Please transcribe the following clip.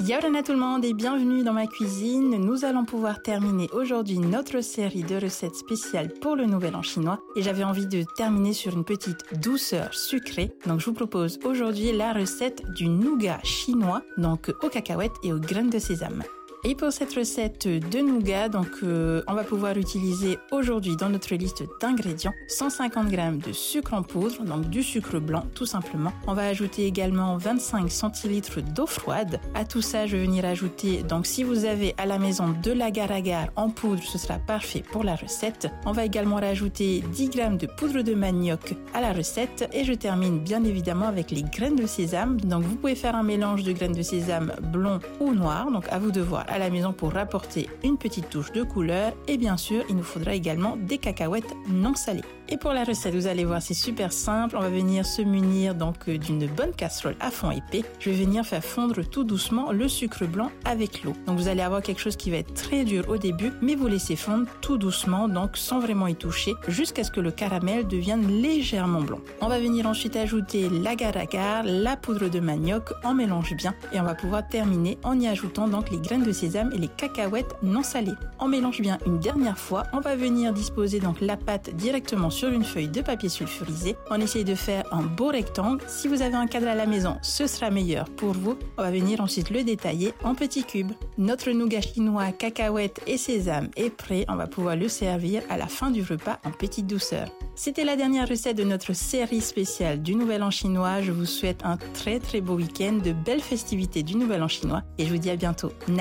Yaorana tout le monde et bienvenue dans ma cuisine. Nous allons pouvoir terminer aujourd'hui notre série de recettes spéciales pour le Nouvel An chinois et j'avais envie de terminer sur une petite douceur sucrée. Donc je vous propose aujourd'hui la recette du nougat chinois, donc aux cacahuètes et aux graines de sésame. Et pour cette recette de nougat, on va pouvoir utiliser aujourd'hui dans notre liste d'ingrédients 150 g de sucre en poudre, donc du sucre blanc tout simplement. On va ajouter également 25 centilitres d'eau froide. À tout ça, je vais venir ajouter, donc si vous avez à la maison de l'agar-agar en poudre, ce sera parfait pour la recette. On va également rajouter 10 g de poudre de manioc à la recette et je termine bien évidemment avec les graines de sésame. Donc vous pouvez faire un mélange de graines de sésame blond ou noir, donc à vous de voir à la maison pour rapporter une petite touche de couleur et bien sûr il nous faudra également des cacahuètes non salées. Et pour la recette, vous allez voir, c'est super simple. On va venir se munir d'une bonne casserole à fond épais. Je vais venir faire fondre tout doucement le sucre blanc avec l'eau. Donc vous allez avoir quelque chose qui va être très dur au début, mais vous laissez fondre tout doucement, donc sans vraiment y toucher, jusqu'à ce que le caramel devienne légèrement blanc. On va venir ensuite ajouter l'agar-agar, la poudre de manioc, on mélange bien et on va pouvoir terminer en y ajoutant donc les graines de sésame et les cacahuètes non salées. On mélange bien une dernière fois. On va venir disposer donc la pâte directement sur une feuille de papier sulfurisé. On essaye de faire un beau rectangle. Si vous avez un cadre à la maison, ce sera meilleur pour vous. On va venir ensuite le détailler en petits cubes. Notre nougat chinois, cacahuètes et sésame est prêt. On va pouvoir le servir à la fin du repas en petite douceur. C'était la dernière recette de notre série spéciale du Nouvel An chinois. Je vous souhaite un très très beau week-end, de belles festivités du Nouvel An chinois et je vous dis à bientôt.